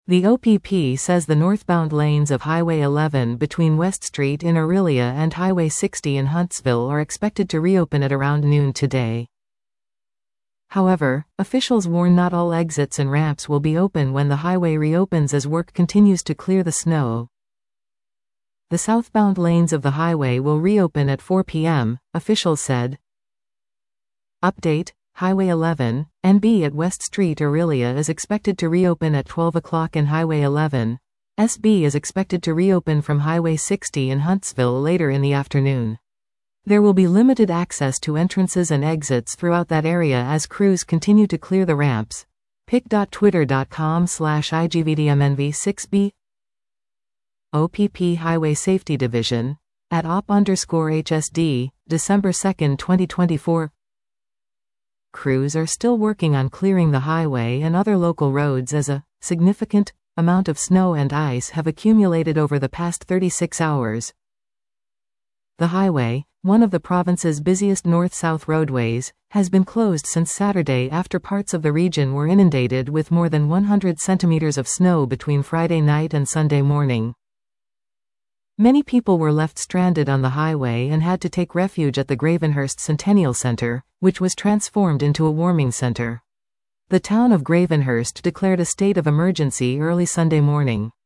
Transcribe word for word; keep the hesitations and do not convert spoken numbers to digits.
The O P P says the northbound lanes of Highway eleven between West Street in Orillia and Highway sixty in Huntsville are expected to reopen at around noon today. However, officials warn not all exits and ramps will be open when the highway reopens as work continues to clear the snow. The southbound lanes of the highway will reopen at four p m, officials said. Update: Highway eleven, N B at West Street Orillia is expected to reopen at twelve o'clock and Highway eleven, S B is expected to reopen from Highway sixty in Huntsville later in the afternoon. There will be limited access to entrances and exits throughout that area as crews continue to clear the ramps. pic dot twitter dot com slash I G V D M N V six B O P P Highway Safety Division, at O P underscore H S D, December second twenty twenty-four. Crews are still working on clearing the highway and other local roads as a significant amount of snow and ice have accumulated over the past thirty-six hours. The highway, one of the province's busiest north-south roadways, has been closed since Saturday after parts of the region were inundated with more than one hundred centimeters of snow between Friday night and Sunday morning. Many people were left stranded on the highway and had to take refuge at the Gravenhurst Centennial Center, which was transformed into a warming center. The town of Gravenhurst declared a state of emergency early Sunday morning.